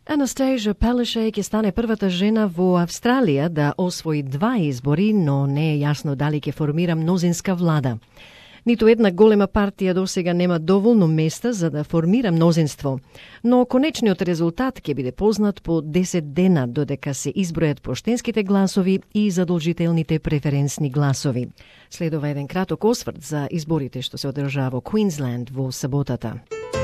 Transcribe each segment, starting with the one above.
Anastasia Palaszczuk ќе стане првата жена во Австралија да освои 2 избори, но не е јасно дали ќе формира мнозинска влада. Ниту една голема партија досега нема доволно места за да формира мнозинство, но конечниот резултат ќе биде познат по 10 дена додека се избројат поштенските гласови и задолжителните преференсни гласови. Следува еден краток осврт за изборите што се одржаа во Квинсленд во саботата.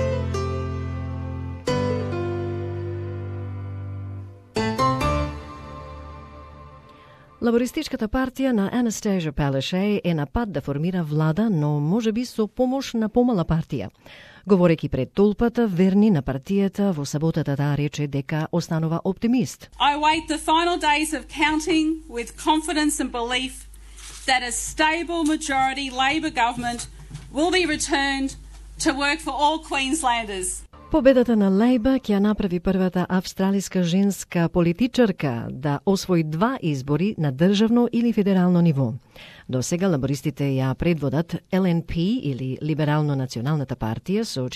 Лабористичката партија на Anastasia Palaszczuk е на пат да формира влада, но можеби со помош на помала партија. Говореки пред толпата, верни на партијата, во саботата таа рече дека останува оптимист. I await the final days of counting with confidence and belief that a stable majority Labor government will be returned to work for all Queenslanders. Победата на Лейба ќе направи првата австралиска женска политичарка да освои 2 избори на државно или федерално ниво. До сега лабористите ја предводат LNP или Либерално-националната партија со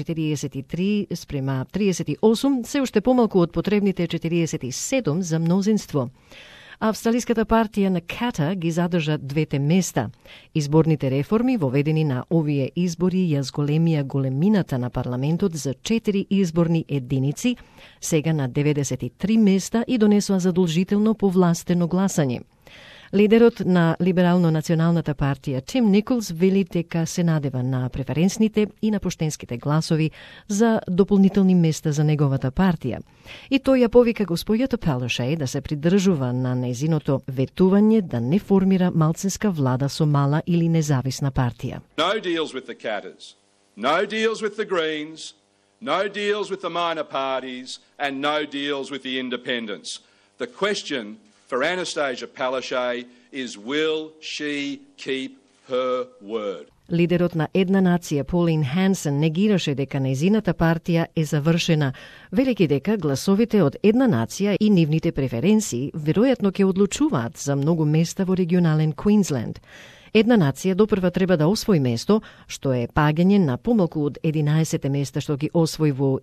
43 спрема 38, се уште помалку од потребните 47 за мнозинство. Австралиската партија на Ката ги задржа 2 места. Изборните реформи воведени на овие избори ја зголемија големината на парламентот за 4 изборни единици, сега на 93 места и донесоа задолжително повластено гласање. Лидерот на Либерално-националната партија Тим Николс вели дека се надева на преференсните и на поштенските гласови за дополнителни места за неговата партија. И тој ја повика госпојата Palaszczuk да се придржува на нејзиното ветување да не формира малцинска влада со мала или независна партија. No deals with the Katters, no deals with the Greens, no deals with the minor parties and no deals with the independents. The question for Anastasia Palaszczuk is will she keep her word? Лидерот на Една нација Полин Хансен негираше дека нејзината партија е завршена, велики дека гласовите од Една нација и нивните преференции веројатно ќе одлучуваат за многу места во регионален Квинсленд. Една нација допрва треба да освои место, што е паѓање на помалку од 11 места што ги освои во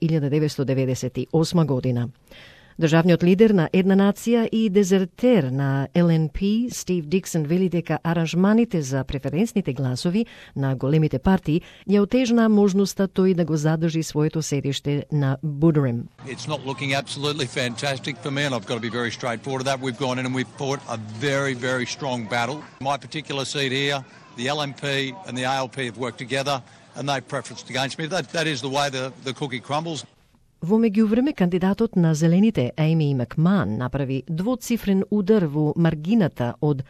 1998 година. Државниот лидер на Една нација и дезертер на LNP, Стив Диксон, вели дека аранжманите за преференсните гласови на големите партии ја отежнаа можноста тој да го задржи своето седиште на Buderim. It's not looking absolutely fantastic for me, and I've got to be very straightforward with that. We've gone in and we've fought a very, very strong battle. My particular seat here, the LNP and the ALP have worked together and they've preferenced against me. That is the way the cookie crumbles. Во меѓувреме, кандидатот на Зелените, Ейми Макман, направи двоцифрен удар во маргината од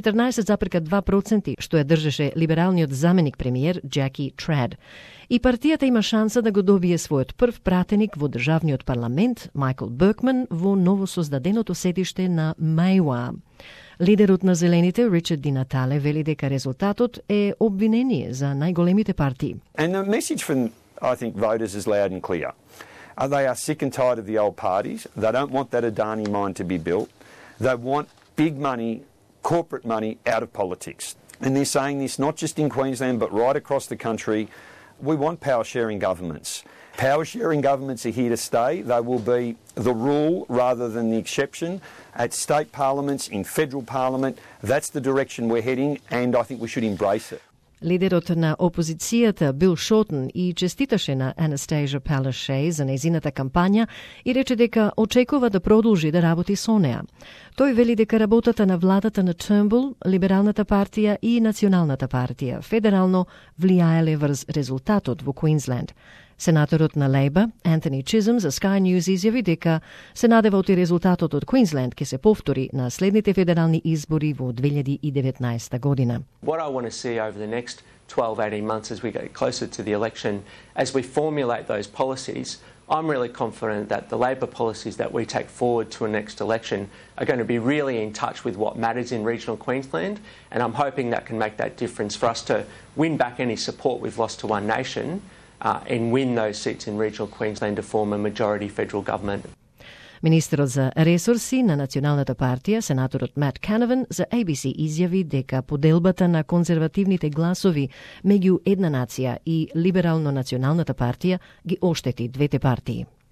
14,2%, што ја држеше либералниот заменик премиер Джаки Трад. И партијата има шанса да го добие својот прв пратеник во државниот парламент, Майкл Беркман, во новосоздаденото седиште на Майуа. Лидерот на Зелените, Ричард Ди Натале, вели дека резултатот е обвинение за најголемите партии. And the message from, I think, voters is loud and clear. They are sick and tired of the old parties. They don't want that Adani mine to be built. They want big money, corporate money, out of politics. And they're saying this not just in Queensland but right across the country. We want power-sharing governments. Power-sharing governments are here to stay. They will be the rule rather than the exception. At state parliaments, in federal parliament, that's the direction we're heading and I think we should embrace it. Лидерот на опозицијата Бил Шотен и честиташе на Anastasia Palaszczuk за нејзината кампања и рече дека очекува да продолжи да работи со неа. Тој вели дека работата на владата на Turnbull, Либералната партија и Националната партија федерално влијаеле врз резултатот во Квинсленд. Сенаторот на Лейба, Антони Чизъм, за Sky News изјави дека се надева оти резултатот од Квинсленд ќе се повтори на следните федерални избори во 2019 година. What I want to see over the next 12-18 months as we get closer to the election, as we formulate those policies, I'm really confident that the Labor policies that we take forward to a next election are going to be really in touch with what matters in regional Queensland, and I'm hoping that can make that difference for us to win back any support we've lost to One Nation and win those seats in regional Queensland to form a majority federal government. Министерот за ресурси на Националната партија, сенаторот Мат Канаван, за ABC изјави дека поделбата на конзервативните гласови меѓу Една нација и Либерално-националната партија ги оштети двете партии.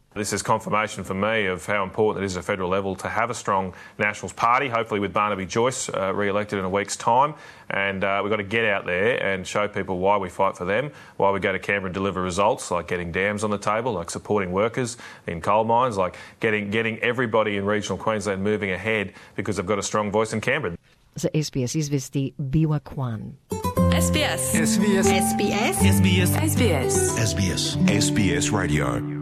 This is confirmation for me of how important it is at a federal level to have a strong Nationals party, hopefully with Barnaby Joyce re-elected in a week's time. And we've got to get out there and show people why we fight for them, why we go to Canberra and deliver results, like getting dams on the table, like supporting workers in coal mines, like getting everybody in regional Queensland moving ahead because they've got a strong voice in Canberra. За SBS извести Бива Кван. SBS. SBS. SBS. SBS. SBS. SBS. SBS Radio.